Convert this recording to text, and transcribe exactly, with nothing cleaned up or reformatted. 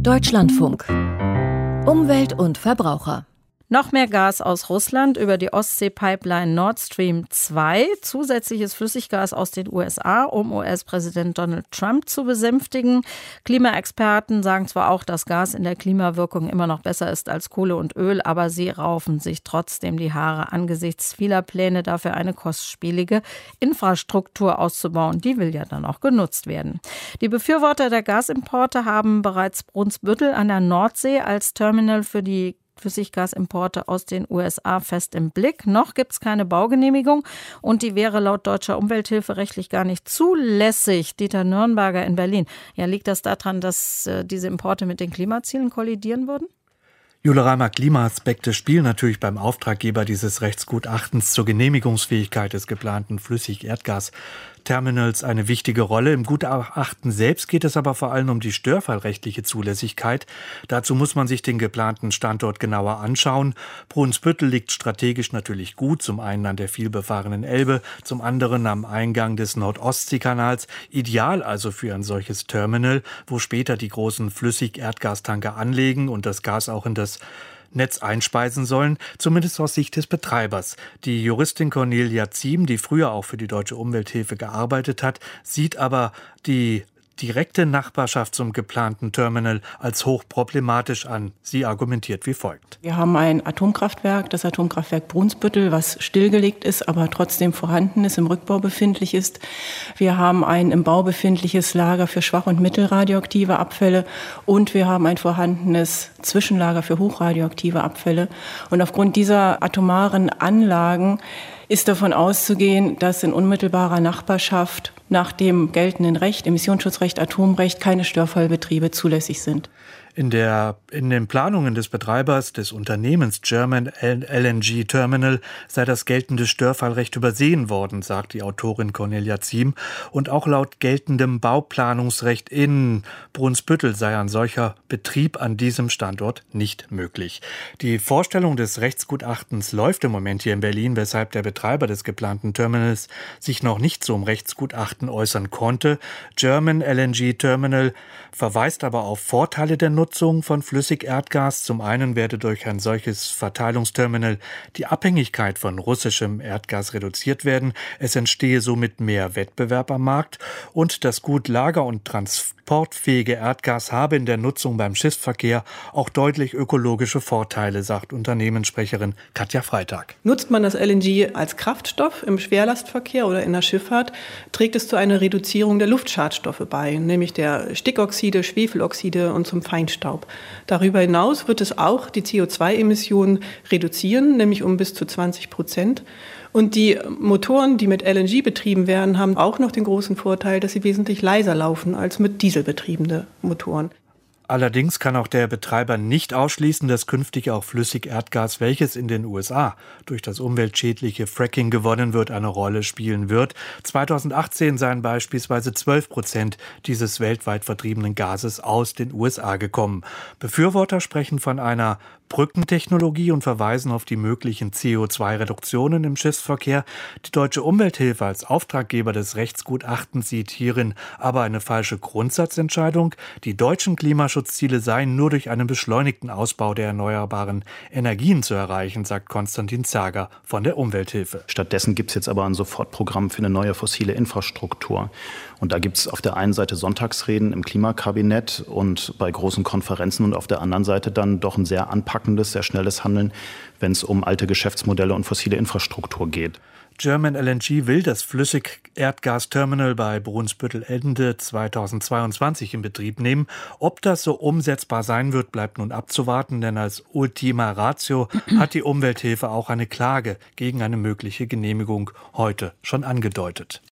Deutschlandfunk. Umwelt und Verbraucher. Noch mehr Gas aus Russland über die Ostsee-Pipeline Nord Stream zwei, zusätzliches Flüssiggas aus den U S A, um U S-Präsident Donald Trump zu besänftigen. Klimaexperten sagen zwar auch, dass Gas in der Klimawirkung immer noch besser ist als Kohle und Öl, aber sie raufen sich trotzdem die Haare angesichts vieler Pläne dafür, eine kostspielige Infrastruktur auszubauen. Die will ja dann auch genutzt werden. Die Befürworter der Gasimporte haben bereits Brunsbüttel an der Nordsee als Terminal für die Flüssiggasimporte aus den U S A fest im Blick. Noch gibt es keine Baugenehmigung und die wäre laut deutscher Umwelthilfe rechtlich gar nicht zulässig. Dieter Nürnberger in Berlin. Ja, liegt das daran, dass äh, diese Importe mit den Klimazielen kollidieren würden? Jule Reimer, Klimaaspekte spielen natürlich beim Auftraggeber dieses Rechtsgutachtens zur Genehmigungsfähigkeit des geplanten Flüssig-Erdgas-Terminals eine wichtige Rolle. Im Gutachten selbst geht es aber vor allem um die störfallrechtliche Zulässigkeit. Dazu muss man sich den geplanten Standort genauer anschauen. Brunsbüttel liegt strategisch natürlich gut, zum einen an der vielbefahrenen Elbe, zum anderen am Eingang des Nordostseekanals. Ideal also für ein solches Terminal, wo später die großen Flüssig-Erdgastanker anlegen und das Gas auch in das Netz einspeisen sollen, zumindest aus Sicht des Betreibers. Die Juristin Cornelia Ziem, die früher auch für die Deutsche Umwelthilfe gearbeitet hat, sieht aber die direkte Nachbarschaft zum geplanten Terminal als hochproblematisch an. Sie argumentiert wie folgt. Wir haben ein Atomkraftwerk, das Atomkraftwerk Brunsbüttel, was stillgelegt ist, aber trotzdem vorhanden ist, im Rückbau befindlich ist. Wir haben ein im Bau befindliches Lager für schwach- und mittelradioaktive Abfälle und wir haben ein vorhandenes Zwischenlager für hochradioaktive Abfälle. Und aufgrund dieser atomaren Anlagen ist davon auszugehen, dass in unmittelbarer Nachbarschaft nach dem geltenden Recht, Emissionsschutzrecht, Atomrecht, keine Störfallbetriebe zulässig sind. In, der, in den Planungen des Betreibers des Unternehmens German L N G Terminal sei das geltende Störfallrecht übersehen worden, sagt die Autorin Cornelia Ziem. Und auch laut geltendem Bauplanungsrecht in Brunsbüttel sei ein solcher Betrieb an diesem Standort nicht möglich. Die Vorstellung des Rechtsgutachtens läuft im Moment hier in Berlin, weshalb der Betreiber des geplanten Terminals sich noch nicht zum Rechtsgutachten äußern konnte. German L N G Terminal verweist aber auf Vorteile der Nutzung von Flüssig-Erdgas. Zum einen werde durch ein solches Verteilungsterminal die Abhängigkeit von russischem Erdgas reduziert werden. Es entstehe somit mehr Wettbewerb am Markt und das gut lager- und transportfähige Erdgas habe in der Nutzung beim Schiffsverkehr auch deutlich ökologische Vorteile, sagt Unternehmenssprecherin Katja Freitag. Nutzt man das L N G als Kraftstoff im Schwerlastverkehr oder in der Schifffahrt, trägt es zu einer Reduzierung der Luftschadstoffe bei, nämlich der Stickoxide, Schwefeloxide und zum Feinstaub. Darüber hinaus wird es auch die C O zwei Emissionen reduzieren, nämlich um bis zu zwanzig Prozent. Und die Motoren, die mit L N G betrieben werden, haben auch noch den großen Vorteil, dass sie wesentlich leiser laufen als mit dieselbetriebene Motoren. Allerdings kann auch der Betreiber nicht ausschließen, dass künftig auch Flüssig-Erdgas, welches in den U S A durch das umweltschädliche Fracking gewonnen wird, eine Rolle spielen wird. zweitausendachtzehn seien beispielsweise zwölf Prozent dieses weltweit vertriebenen Gases aus den U S A gekommen. Befürworter sprechen von einer Brückentechnologie und verweisen auf die möglichen C O zwei Reduktionen im Schiffsverkehr. Die Deutsche Umwelthilfe als Auftraggeber des Rechtsgutachtens sieht hierin aber eine falsche Grundsatzentscheidung. Die deutschen Klimaschutzziele seien nur durch einen beschleunigten Ausbau der erneuerbaren Energien zu erreichen, sagt Konstantin Zager von der Umwelthilfe. Stattdessen gibt es jetzt aber ein Sofortprogramm für eine neue fossile Infrastruktur. Und da gibt es auf der einen Seite Sonntagsreden im Klimakabinett und bei großen Konferenzen und auf der anderen Seite dann doch ein sehr anpackendes, sehr schnelles Handeln, wenn es um alte Geschäftsmodelle und fossile Infrastruktur geht. German L N G will das Flüssig-Erdgas-Terminal bei Brunsbüttel Ende zweitausendzweiundzwanzig in Betrieb nehmen. Ob das so umsetzbar sein wird, bleibt nun abzuwarten, denn als Ultima Ratio hat die Umwelthilfe auch eine Klage gegen eine mögliche Genehmigung heute schon angedeutet.